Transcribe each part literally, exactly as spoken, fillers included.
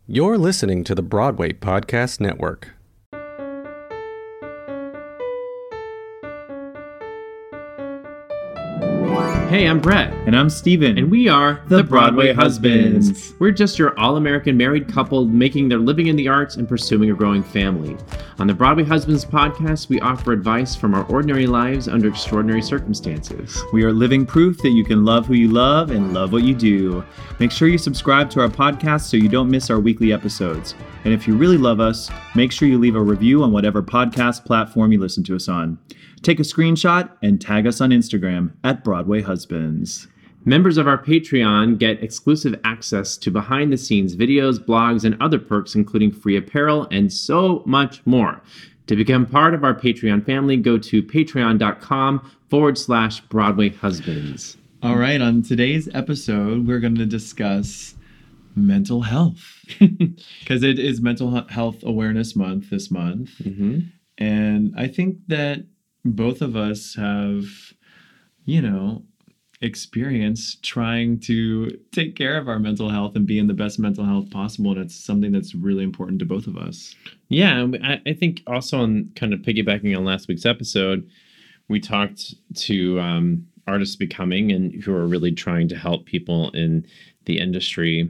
You're listening to the Broadway Podcast Network. Hey, I'm Brett. And I'm Steven. And we are The, the Broadway, Broadway Husbands. Husbands. We're just your all-American married couple making their living in the arts and pursuing a growing family. On the Broadway Husbands podcast, we offer advice from our ordinary lives under extraordinary circumstances. We are living proof that you can love who you love and love what you do. Make sure you subscribe to our podcast so you don't miss our weekly episodes. And if you really love us, make sure you leave a review on whatever podcast platform you listen to us on. Take a screenshot and tag us on Instagram at Broadway Husbands. Members of our Patreon get exclusive access to behind-the-scenes videos, blogs, and other perks, including free apparel and so much more. To become part of our Patreon family, go to patreon.com forward slash Broadway Husbands. All right, on today's episode, we're going to discuss mental health. Because it is Mental Health Awareness Month this month. Mm-hmm. And I think that both of us have, you know, experience trying to take care of our mental health and be in the best mental health possible. And it's something that's really important to both of us. Yeah, I, I think also on kind of piggybacking on last week's episode, we talked to um, artists becoming and who are really trying to help people in the industry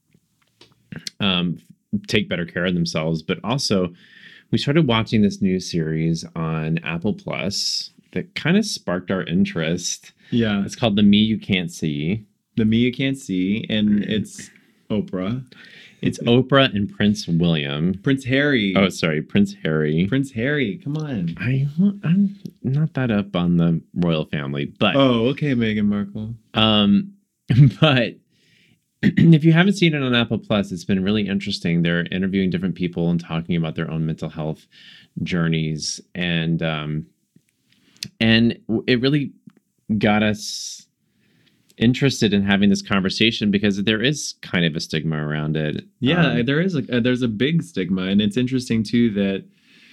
um, take better care of themselves. But also, we started watching this new series on Apple Plus that kind of sparked our interest. Yeah. It's called The Me You Can't See. The Me You Can't See, and it's Oprah. It's Oprah and Prince William. Prince Harry. Oh, sorry, Prince Harry. Prince Harry, come on. I, I'm not that up on the royal family, but... Oh, okay, Meghan Markle. Um, but... If you haven't seen it on Apple Plus, it's been really interesting. They're interviewing different people and talking about their own mental health journeys, and um, and it really got us interested in having this conversation because there is kind of a stigma around it. Yeah, um, there is a there's a big stigma, and it's interesting too that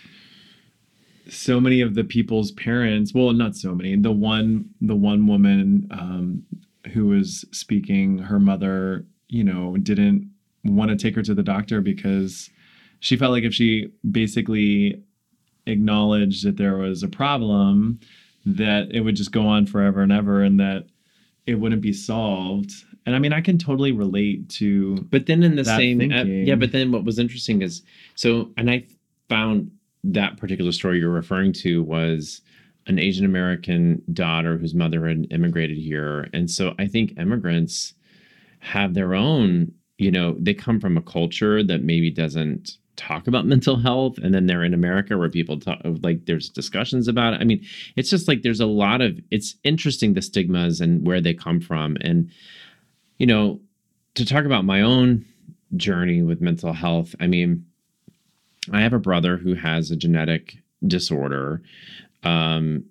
so many of the people's parents, well, not so many, the one the one woman. Um, who was speaking, her mother, you know, didn't want to take her to the doctor because she felt like if she basically acknowledged that there was a problem, that it would just go on forever and ever and that it wouldn't be solved. And I mean, I can totally relate to But then in the that same... Uh, thinking. yeah, but then what was interesting is... So, and I found that particular story you're referring to was... an Asian American daughter whose mother had immigrated here. And so I think immigrants have their own, you know, they come from a culture that maybe doesn't talk about mental health. And then they're in America where people talk, like there's discussions about it. I mean, it's just like there's a lot of, it's interesting the stigmas and where they come from. And, you know, to talk about my own journey with mental health, I mean, I have a brother who has a genetic disorder. Um,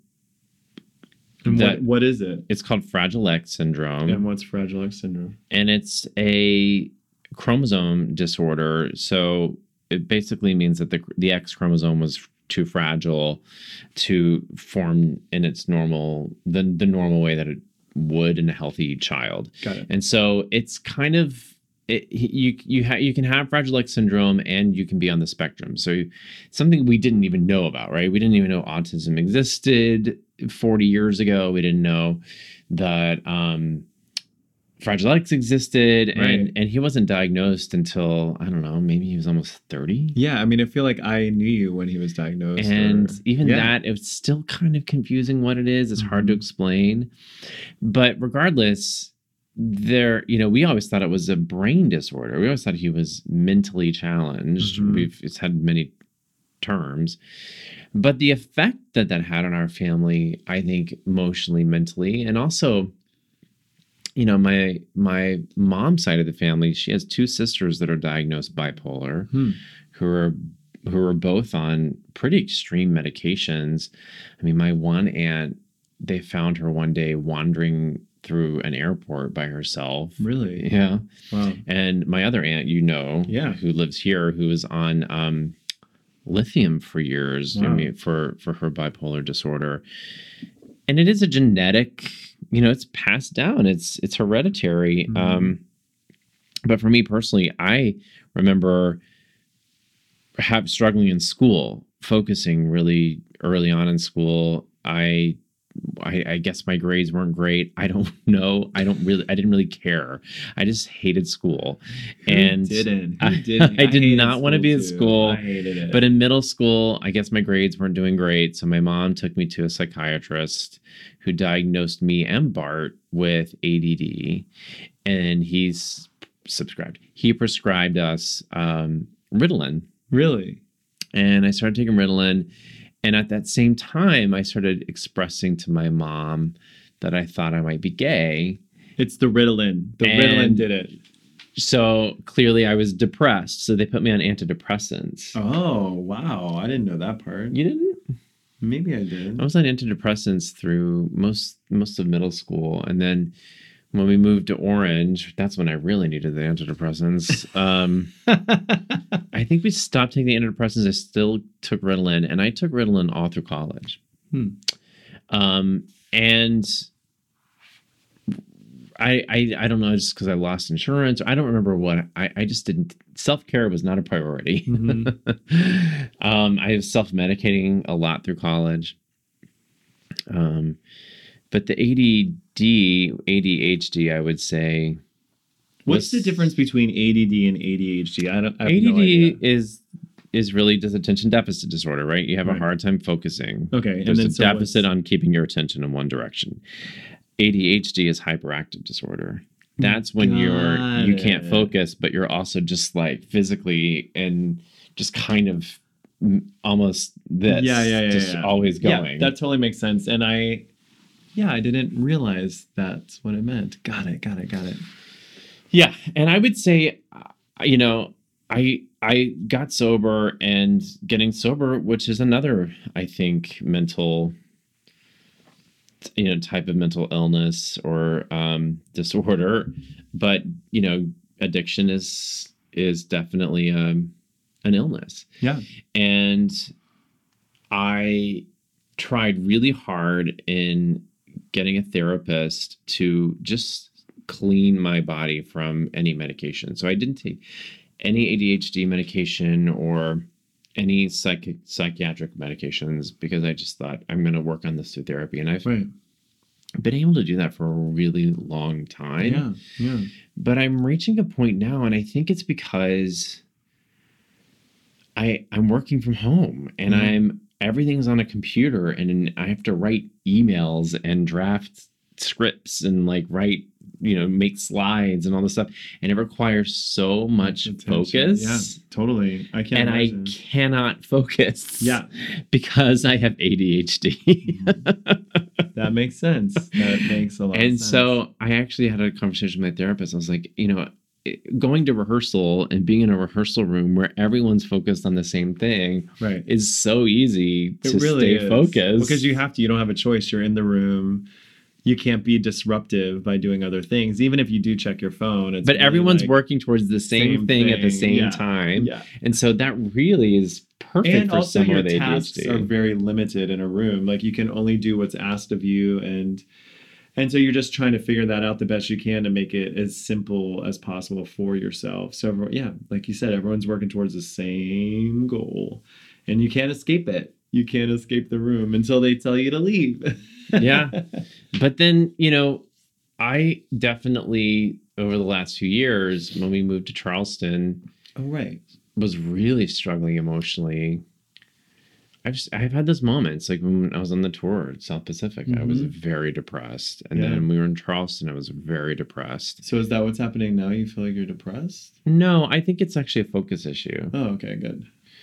and that, what, what is it? It's called Fragile X syndrome. And what's Fragile X syndrome? And it's a chromosome disorder. So it basically means that the the X chromosome was too fragile to form in its normal, the, the normal way that it would in a healthy child. Got it. And so it's kind of, It, you you ha- you can have Fragile X syndrome and you can be on the spectrum. So something we didn't even know about, right? We didn't even know autism existed forty years ago. We didn't know that um, Fragile X existed, and right. and he wasn't diagnosed until I don't know, maybe he was almost thirty. Yeah, I mean, I feel like I knew you when he was diagnosed, and or, even yeah. that, it's still kind of confusing what it is. It's mm-hmm. hard to explain, but regardless. There, you know, we always thought it was a brain disorder. We always thought he was mentally challenged. Mm-hmm. We've it's had many terms, but the effect that that had on our family, I think, emotionally, mentally, and also, you know, my my mom's side of the family, she has two sisters that are diagnosed bipolar, hmm. who are who are both on pretty extreme medications. I mean, my one aunt, they found her one day wandering through an airport by herself. Really? Yeah. Wow. And my other aunt, you know, yeah. who lives here, who was on um, lithium for years wow. I mean, for, for her bipolar disorder. And it is a genetic, you know, it's passed down. It's it's hereditary. Mm-hmm. Um, But for me personally, I remember have struggling in school, focusing really early on in school. I, I, I guess my grades weren't great. I don't know. I don't really. I didn't really care. I just hated school, Who and didn't? Who I, didn't? I I did hated not want to school be in too. school. I hated it. But in middle school, I guess my grades weren't doing great. So my mom took me to a psychiatrist who diagnosed me and Bart with A D D, and he's subscribed. He prescribed us um, Ritalin. Really? And I started taking Ritalin. And at that same time, I started expressing to my mom that I thought I might be gay. It's the Ritalin. The And- Ritalin did it. So clearly I was depressed. So they put me on antidepressants. Oh, wow. I didn't know that part. You didn't? Maybe I did. I was on antidepressants through most most of middle school. And then when we moved to Orange, that's when I really needed the antidepressants. Um, I think we stopped taking the antidepressants. I still took Ritalin, and I took Ritalin all through college. Hmm. Um, and I, I, I don't know, just because I lost insurance. I don't remember what. I, I just didn't. Self-care was not a priority. Mhm. um, I was self-medicating a lot through college. Um, but the A D D, A D H D, I would say. What's was- the difference between A D D and A D H D? I don't. I have A D D no idea. is is really just attention deficit disorder, right? You have Right. a hard time focusing. Okay, and There's then a so deficit what's- on keeping your attention in one direction. A D H D is hyperactive disorder. That's when you're Got you can't it. focus, but you're also just like physically and just kind of mm, almost this, Yeah, yeah, yeah, just yeah. always going. Yeah, that totally makes sense. And I, yeah, I didn't realize that's what it meant. Got it. Got it. Got it. Yeah, and I would say, uh, you know, I I got sober, and getting sober, which is another, I think, mental, you know, type of mental illness or um, disorder, but you know, addiction is is definitely um, an illness, Yeah. and I tried really hard in getting a therapist to just clean my body from any medication. So I didn't take any A D H D medication or any psych- psychiatric medications because I just thought I'm going to work on this through therapy. And I've Right. been able to do that for a really long time. Yeah. Yeah. But I'm reaching a point now, and I think it's because I I'm working from home and Mhm. I'm everything's on a computer, and I have to write emails and draft scripts and like write, you know, make slides and all this stuff, and it requires so much Attention. focus. Yeah. Totally. I can't And imagine. I cannot focus. Yeah. Because I have A D H D. That makes sense. That makes a lot of And sense. so I actually had a conversation with my therapist. I was like, you know, it- going to rehearsal and being in a rehearsal room where everyone's focused on the same thing right. is so easy to It really stay is. focused. Because you have to, you don't have a choice. You're in the room. You can't be disruptive by doing other things. Even if you do check your phone. It's but really everyone's like- working towards the same, same thing, at the thing, same yeah, time. Yeah. And so that really is perfect And for also someone your with A D H tasks D. are very limited in a room. Like you can only do what's asked of you, and and so you're just trying to figure that out the best you can to make it as simple as possible for yourself. So everyone- yeah, like you said, everyone's working towards the same goal, and you can't escape it. You can't escape the room until they tell you to leave. Yeah. But then, you know, I definitely, over the last few years, when we moved to Charleston, Oh right. was really struggling emotionally. I've just, I've had those moments, like when I was on the tour at South Pacific, I was Mhm. very depressed. And Yeah. then when we were in Charleston, I was very depressed. So is that what's happening now? You feel like you're depressed? No, I think it's actually a focus issue. Oh, okay, good.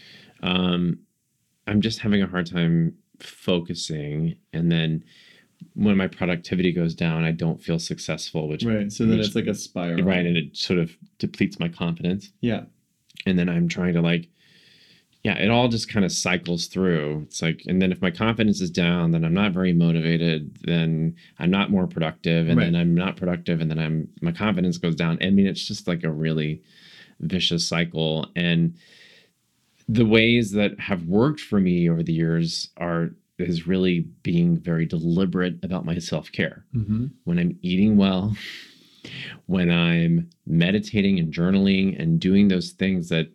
Um, I'm just having a hard time focusing. And then when my productivity goes down, I don't feel successful, which, Right. So then which- it's like a spiral. right. And it sort of depletes my confidence. Yeah. And then I'm trying to like, yeah, it all just kind of cycles through. It's like, and then if my confidence is down, then I'm not very motivated. Then I'm not more productive, and Right. then I'm not productive, and then I'm my confidence goes down. I mean, it's just like a really vicious cycle. And the ways that have worked for me over the years are is really being very deliberate about my self care. Mm-hmm. When I'm eating well, when I'm meditating and journaling and doing those things that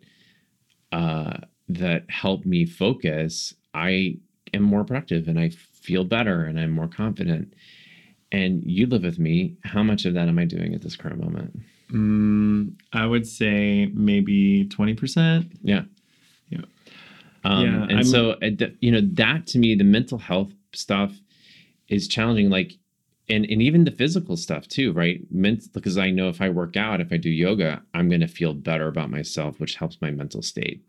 uh, that help me focus, I am more productive and I feel better and I'm more confident. And you live with me. How much of that am I doing at this current moment? Mm, I would say maybe twenty percent. Yeah. Yeah. Um, Yeah, and I'm- so, uh, th- you know, that to me, the mental health stuff is challenging. Like, and, and even the physical stuff too, right? Ment- because I know if I work out, if I do yoga, I'm going to feel better about myself, which helps my mental state.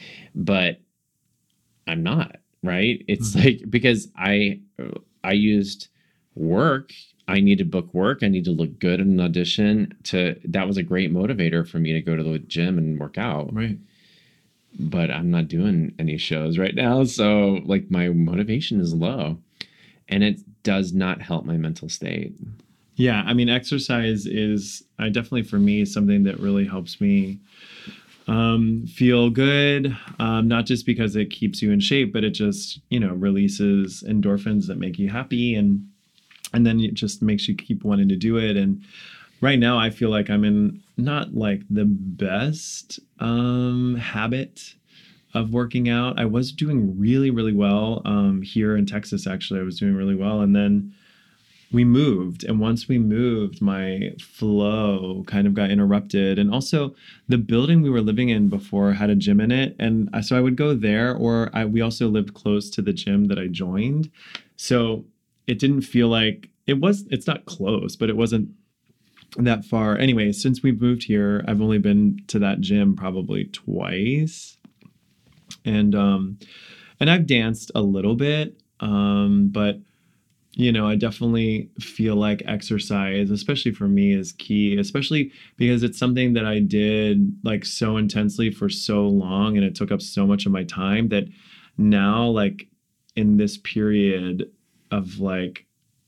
But I'm not, right? It's Mhm. like, because I, I used work. I need to book work. I need to look good in an audition to, that was a great motivator for me to go to the gym and work out. Right. But I'm not doing any shows right now. So like my motivation is low and it does not help my mental state. Yeah, I mean, exercise is, I definitely for me, something that really helps me um, feel good. Um, not just because it keeps you in shape, but it just, you know, releases endorphins that make you happy, and and then it just makes you keep wanting to do it. And right now, I feel like I'm in not like the best um, habit of working out. I was doing really, really well um, here in Texas. Actually, I was doing really well, and then we moved, and once we moved, my flow kind of got interrupted. And also the building we were living in before had a gym in it, and I- so I would go there, or I, we also lived close to the gym that I joined, so it didn't feel like it was, it's not close, but it wasn't that far. Anyway, since we've moved here, I've only been to that gym probably twice, and um and I've danced a little bit, um but you know, I definitely feel like exercise, especially for me, is key, especially because it's something that I did like so intensely for so long, and it took up so much of my time that now, like in this period of like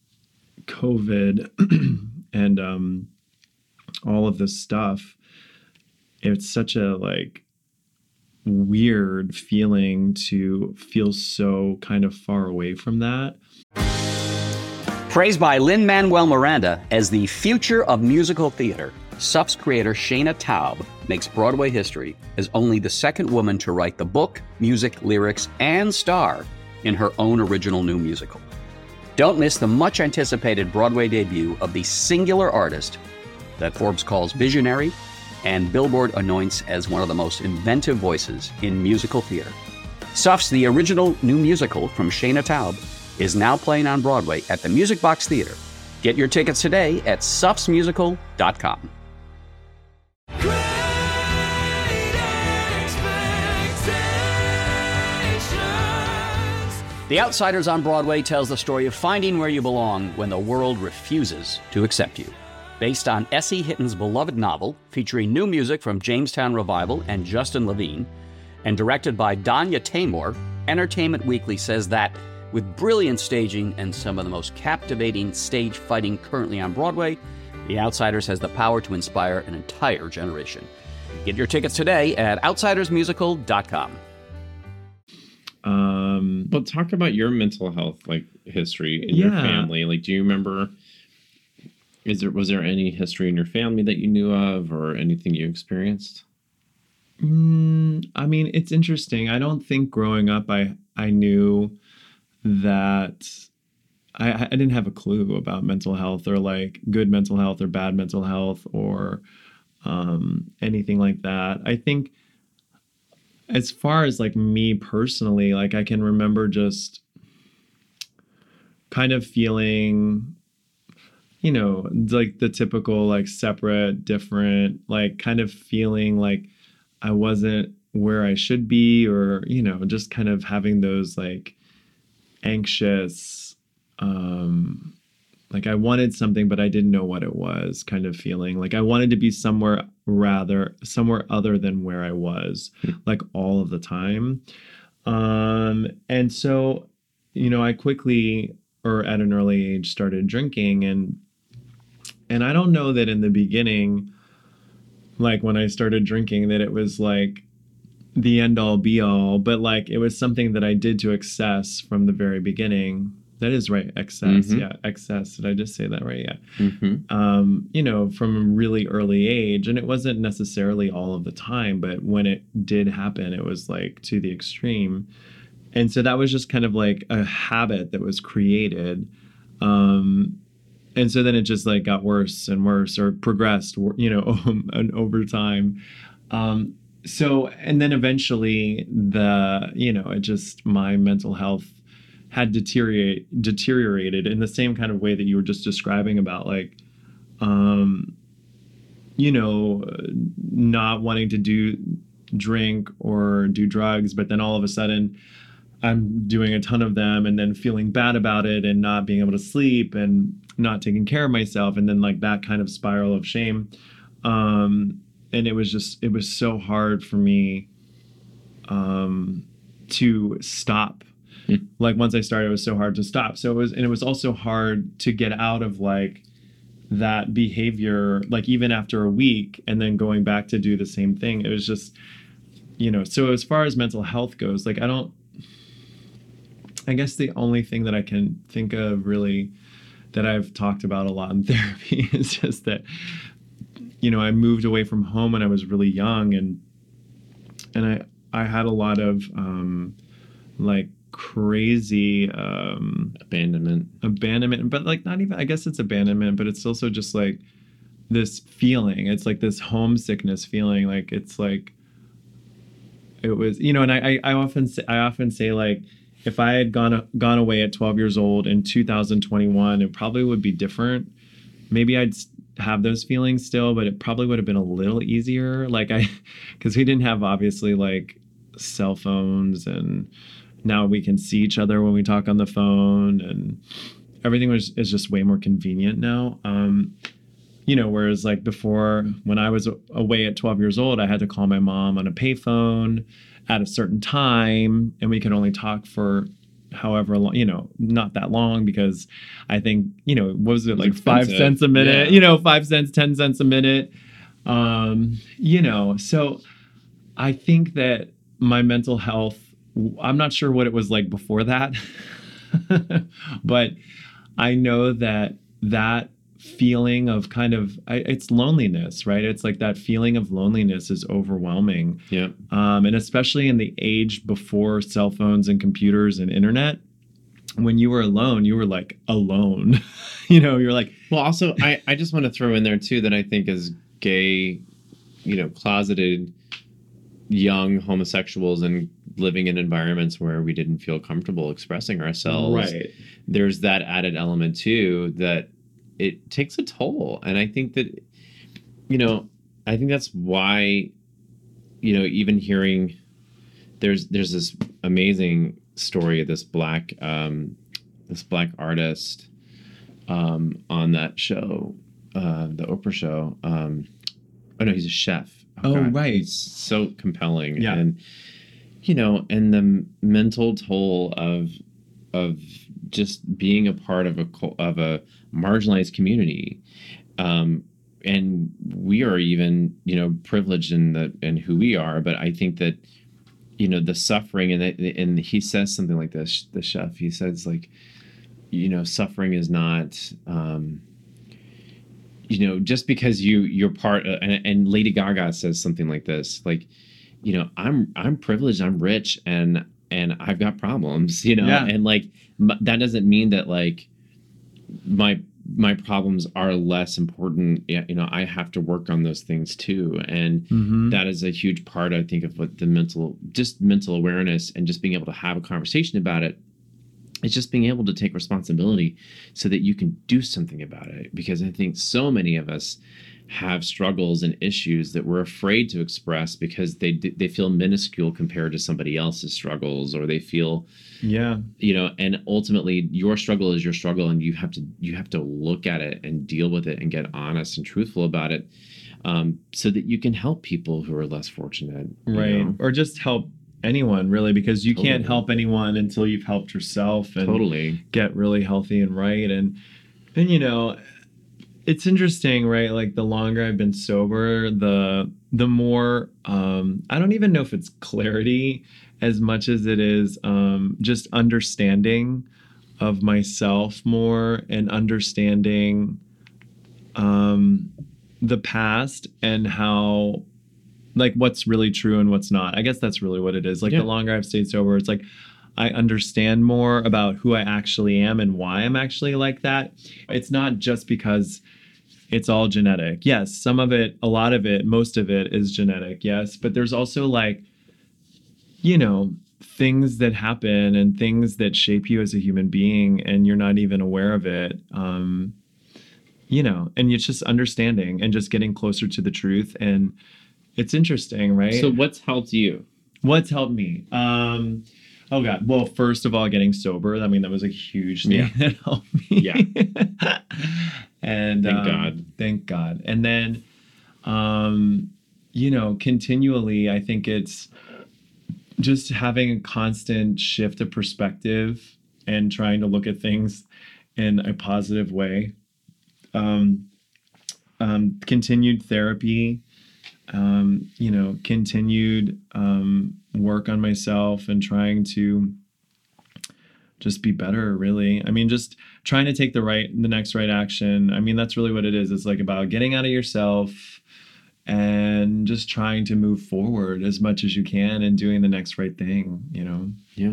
COVID and um, all of this stuff, it's such a like weird feeling to feel so kind of far away from that. Praised by Lin-Manuel Miranda as the future of musical theater, S U F's creator Shayna Taub makes Broadway history as only the second woman to write the book, music, lyrics, and star in her own original new musical. Don't miss the much-anticipated Broadway debut of the singular artist that Forbes calls visionary and Billboard anoints as one of the most inventive voices in musical theater. S U F's The Original New Musical from Shayna Taub is now playing on Broadway at the Music Box Theater. Get your tickets today at suffs musical dot com. The Outsiders on Broadway tells the story of finding where you belong when the world refuses to accept you. Based on S E. Hitton's beloved novel, featuring new music from Jamestown Revival and Justin Levine, and directed by Danya Taymor, Entertainment Weekly says that with brilliant staging and some of the most captivating stage fighting currently on Broadway, The Outsiders has the power to inspire an entire generation. Get your tickets today at outsiders musical dot com. Um, Well, talk about your mental health like history in your Yeah. family. Like, do you remember? Is there was there any history in your family that you knew of, or anything you experienced? mm, I mean, it's interesting. I don't think growing up I I knew that I, I didn't have a clue about mental health, or like good mental health or bad mental health, or um, anything like that. I think as far as like me personally, like I can remember just kind of feeling, you know, like the typical like separate, different, like kind of feeling like I wasn't where I should be, or, you know, just kind of having those like anxious, um, like I wanted something, but I didn't know what it was kind of feeling. Like I wanted to be somewhere rather, somewhere other than where I was, like all of the time. Um, and so, you know, I quickly, or at an early age, started drinking. And, and I don't know that in the beginning, like when I started drinking, that it was like the end all be all, but like it was something that I did to excess from the very beginning. that is right. Excess. Mhm. Yeah. Excess. Did I just say that right? Yeah. Mm-hmm. Um, you know, from a really early age. And it wasn't necessarily all of the time, but when it did happen, it was like to the extreme. And so that was just kind of like a habit that was created. Um, and so then it just like got worse and worse or progressed, you know, and over time. Um, so, and then eventually the, you know, it just, my mental health had deteriorate, deteriorated in the same kind of way that you were just describing about like, um, you know, not wanting to do drink or do drugs, but then all of a sudden I'm doing a ton of them and then feeling bad about it and not being able to sleep and not taking care of myself. And then like that kind of spiral of shame. Um, and it was just, it was so hard for me um, to stop. Mm. Like once I started, it was so hard to stop. So it was, and it was also hard to get out of like that behavior, like even after a week and then going back to do the same thing. It was just, you know, so as far as mental health goes, like I don't, I guess the only thing that I can think of really that I've talked about a lot in therapy is just that, you know, I moved away from home when I was really young and and I I had a lot of um, like crazy um, abandonment, abandonment, but like not even, I guess it's abandonment, but it's also just like this feeling. It's like this homesickness feeling. Like it's like it was, you know, and I I often say, I often say like, if I had gone gone away at twelve years old in two thousand twenty-one, it probably would be different. Maybe I'd have those feelings still, but it probably would have been a little easier. Like I, because we didn't have obviously like cell phones, and now we can see each other when we talk on the phone, and everything was is just way more convenient now. Um, you know, whereas like before, when I was away at twelve years old, I had to call my mom on a payphone at a certain time, and we could only talk for however long, you know, not that long, because I think, you know, what was it, like five cents a minute, yeah. you know, five cents, ten cents a minute. Um, you know, so I think that my mental health, I'm not sure what it was like before that, but I know that that feeling of kind of, it's loneliness, right? It's like that feeling of loneliness is overwhelming. Yeah. Um, and especially in the age before cell phones and computers and internet, when you were alone, you were like alone, you know, you're like, well, also, I, I just want to throw in there too, that I think as gay, you know, closeted young homosexuals and living in environments where we didn't feel comfortable expressing ourselves, right. There's that added element too, that it takes a toll. And I think that, you know, I think that's why, you know, even hearing there's there's this amazing story of this black um, this black artist um, on that show, uh, the Oprah show. Um, oh no, he's a chef. Oh, God. right. It's so compelling. Yeah. And you know, and the mental toll of of just being a part of a of a marginalized community, um, and we are even, you know, privileged in the in who we are. But I think that, you know, the suffering, and the, and he says something like this. The chef, he says like, you know, suffering is not, um, you know, just because you you're part of, and, and Lady Gaga says something like this, like, you know, I'm I'm privileged, I'm rich, and and I've got problems, you know, yeah. and like m- that doesn't mean that like my my problems are less important. You know, I have to work on those things too, and Mm-hmm. that is a huge part, I think, of what the mental, just mental awareness and just being able to have a conversation about it. It's just being able to take responsibility so that you can do something about it. Because I think so many of us have struggles and issues that we're afraid to express because they they feel minuscule compared to somebody else's struggles, or they feel, yeah, you know, and ultimately your struggle is your struggle, and you have to you have to look at it and deal with it and get honest and truthful about it, um, so that you can help people who are less fortunate, right, you know? or just help anyone really, because you Totally. can't help anyone until you've helped yourself and Totally. get really healthy and right. And and you know, it's interesting, right? Like the longer I've been sober, the the more um, I don't even know if it's clarity as much as it is um, just understanding of myself more and understanding um, the past and how, like, what's really true and what's not. I guess that's really what it is. Like, Yeah. the longer I've stayed sober, it's like I understand more about who I actually am and why I'm actually like that. It's not just because it's all genetic. Yes, some of it, a lot of it, most of it is genetic, yes. But there's also, like, you know, things that happen and things that shape you as a human being and you're not even aware of it. Um, you know, and it's just understanding and just getting closer to the truth. And it's interesting, right? So what's helped you? What's helped me? Um, oh God. Well, first of all, getting sober. I mean, that was a huge thing Yeah. that helped me. Yeah. and Thank um, God. Thank God. And then, um, you know, continually, I think it's just having a constant shift of perspective and trying to look at things in a positive way. Um, um, continued therapy. Um, you know, continued um, work on myself and trying to just be better, really. I mean, just trying to take the right, the next right action. I mean, that's really what it is. It's like about getting out of yourself and just trying to move forward as much as you can and doing the next right thing, you know? Yeah.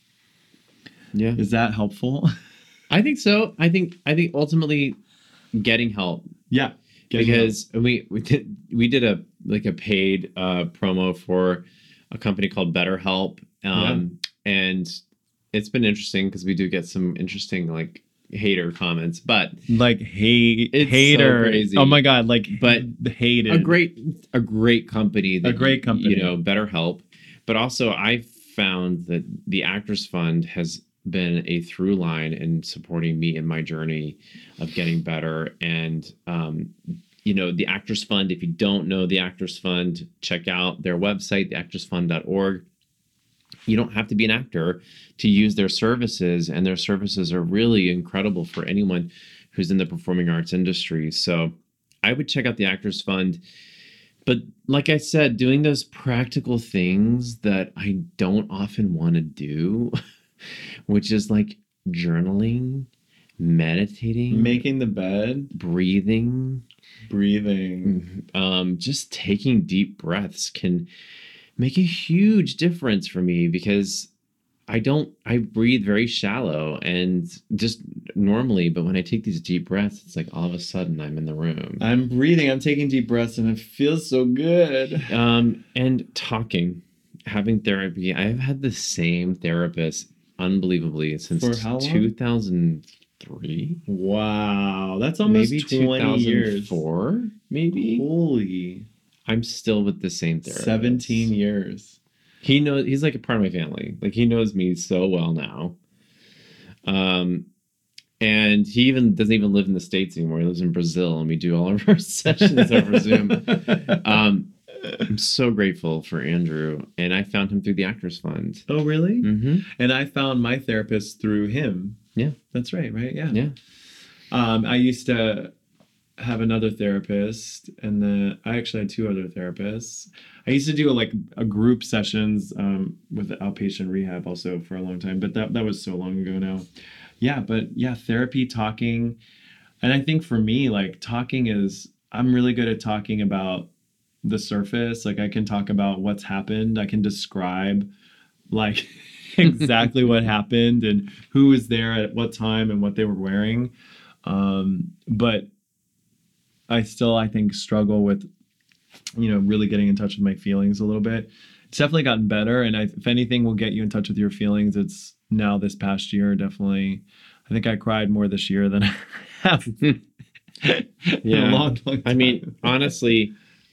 Yeah. Is that helpful? I think so. I think I think ultimately getting help. Yeah. Because we we did we did a like a paid uh, promo for a company called BetterHelp, um, yeah. and it's been interesting because we do get some interesting like hater comments, but like hate it's hater, so crazy. Oh my God, like but hated a great a great company, that, a great company, you know, BetterHelp. But also, I found that the Actors Fund has been a through line in supporting me in my journey of getting better. And, um, you know, the Actors Fund, if you don't know the Actors Fund, check out their website, the actors fund dot org. You don't have to be an actor to use their services, and their services are really incredible for anyone who's in the performing arts industry. So I would check out the Actors Fund. But like I said, doing those practical things that I don't often want to do, which is like journaling, meditating, making the bed, breathing, breathing, um, just taking deep breaths can make a huge difference for me, because I don't, I breathe very shallow and just normally, but when I take these deep breaths, it's like all of a sudden I'm in the room. I'm breathing, I'm taking deep breaths, and it feels so good. Um, and talking, having therapy. I've had the same therapist unbelievably since For how long? two thousand three. Wow, that's almost maybe twenty years. two thousand four, maybe. Holy. I'm still with the same therapist. seventeen years. He knows, he's like a part of my family. Like, he knows me so well now. Um, and he even doesn't even live in the States anymore. He lives in Brazil, and we do all of our sessions over Zoom. Um, I'm so grateful for Andrew, and I found him through the Actors Fund. Oh, really? Mm-hmm. And I found my therapist through him. Yeah. That's right, right? Yeah. Yeah. Um, I used to have another therapist, and then I actually had two other therapists. I used to do like a group sessions um, with the outpatient rehab also for a long time, but that, that was so long ago now. Yeah, but yeah, therapy, talking. And I think for me, like talking is, I'm really good at talking about the surface. Like I can talk about what's happened. I can describe like exactly what happened and who was there at what time and what they were wearing. Um, but I still, I think, struggle with, you know, really getting in touch with my feelings a little bit. It's definitely gotten better. And I, if anything will get you in touch with your feelings, it's now this past year, definitely. I think I cried more this year than I have in Yeah. a long, long time. I mean, honestly,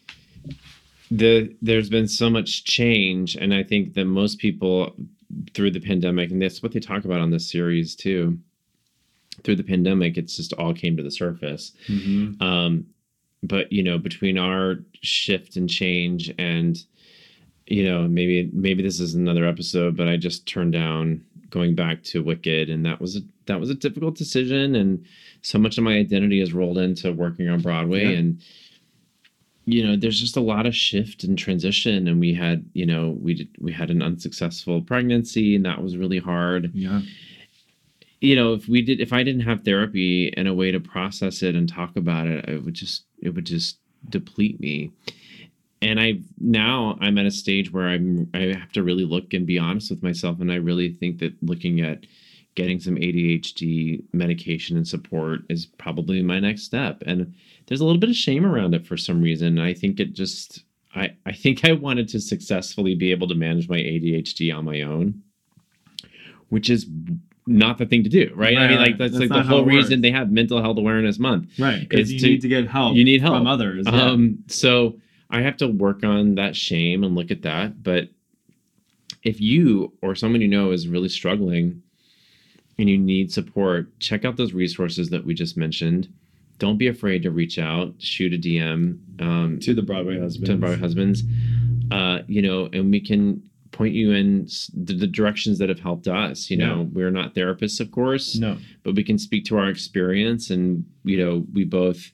the there's been so much change. And I think that most people through the pandemic, and that's what they talk about on this series too, through the pandemic, it's just all came to the surface. Mm-hmm. Um, but, you know, between our shift and change and, you know, maybe maybe this is another episode, but I just turned down going back to Wicked, and that was a, that was a difficult decision. And so much of my identity has rolled into working on Broadway. Yeah. And, you know, there's just a lot of shift and transition. And we had, you know, we did, we had an unsuccessful pregnancy, and that was really hard. Yeah. you know, if we did, if I didn't have therapy and a way to process it and talk about it, it would just, it would just deplete me. And I now I'm at a stage where I'm I have to really look and be honest with myself. And I really think that looking at getting some A D H D medication and support is probably my next step. And there's a little bit of shame around it for some reason. I think it just I, I think I wanted to successfully be able to manage my A D H D on my own, which is not the thing to do, right? right I mean, like that's, that's like the whole reason they have Mental Health Awareness Month. Right. Because you to, need to get help. You need help from others. Yeah. Um, so I have to work on that shame and look at that. But if you or someone you know is really struggling and you need support, check out those resources that we just mentioned. Don't be afraid to reach out, shoot a D M um, to the Broadway Husbands. To the Broadway Husbands, uh, you know, and we can point you in the, the directions that have helped us. You know, yeah. We're not therapists, of course, no, but we can speak to our experience, and you know, we both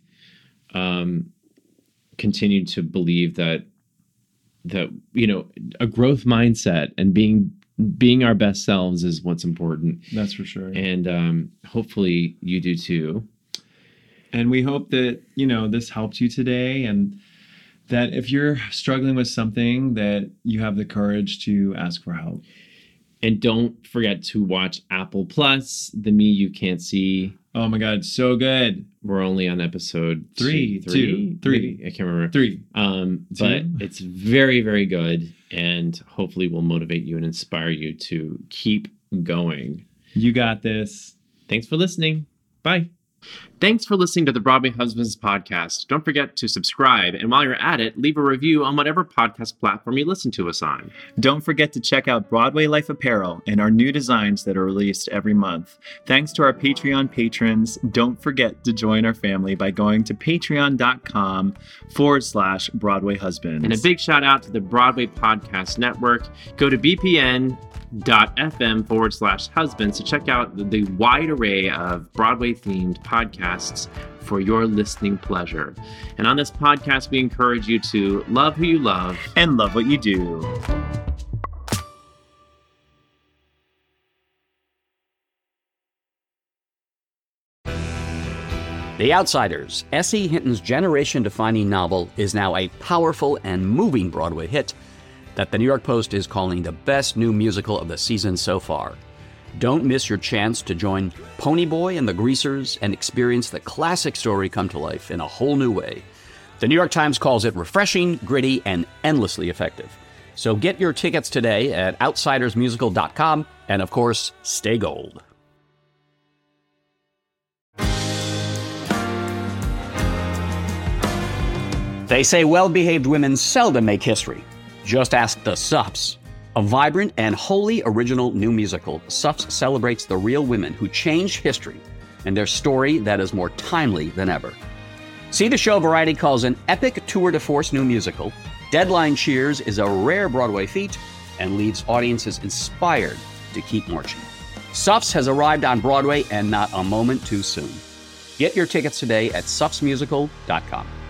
um, continue to believe that that you know, a growth mindset and being being our best selves is what's important. That's for sure. And um, hopefully, you do too. And we hope that, you know, this helped you today, and that if you're struggling with something, that you have the courage to ask for help. And don't forget to watch Apple Plus, The Me You Can't See. Oh my God, so good. We're only on episode three, two, three, two, three. Maybe. I can't remember. Three. Um, two. But it's very, very good, and hopefully will motivate you and inspire you to keep going. You got this. Thanks for listening. Bye. Thanks for listening to the Broadway Husbands podcast. Don't forget to subscribe, and while you're at it, leave a review on whatever podcast platform you listen to us on. Don't forget to check out Broadway Life Apparel and our new designs that are released every month. Thanks to our Patreon patrons. Don't forget to join our family by going to patreon.com forward slash Broadway Husbands. And a big shout out to the Broadway Podcast Network. Go to bpn dot fm forward slash husbands to check out the, the wide array of Broadway themed podcasts for your listening pleasure. And on this podcast, we encourage you to love who you love and love what you do. The Outsiders, S E. Hinton's generation-defining novel, is now a powerful and moving Broadway hit that the New York Post is calling the best new musical of the season so far. Don't miss your chance to join Ponyboy and the Greasers and experience the classic story come to life in a whole new way. The New York Times calls it refreshing, gritty, and endlessly effective. So get your tickets today at outsiders musical dot com, and of course, stay gold. They say well-behaved women seldom make history. Just ask the Suffs. A vibrant and wholly original new musical, Suffs celebrates the real women who changed history and their story that is more timely than ever. See the show Variety calls an epic tour de force new musical. Deadline cheers is a rare Broadway feat and leaves audiences inspired to keep marching. Suffs has arrived on Broadway, and not a moment too soon. Get your tickets today at suffs musical dot com.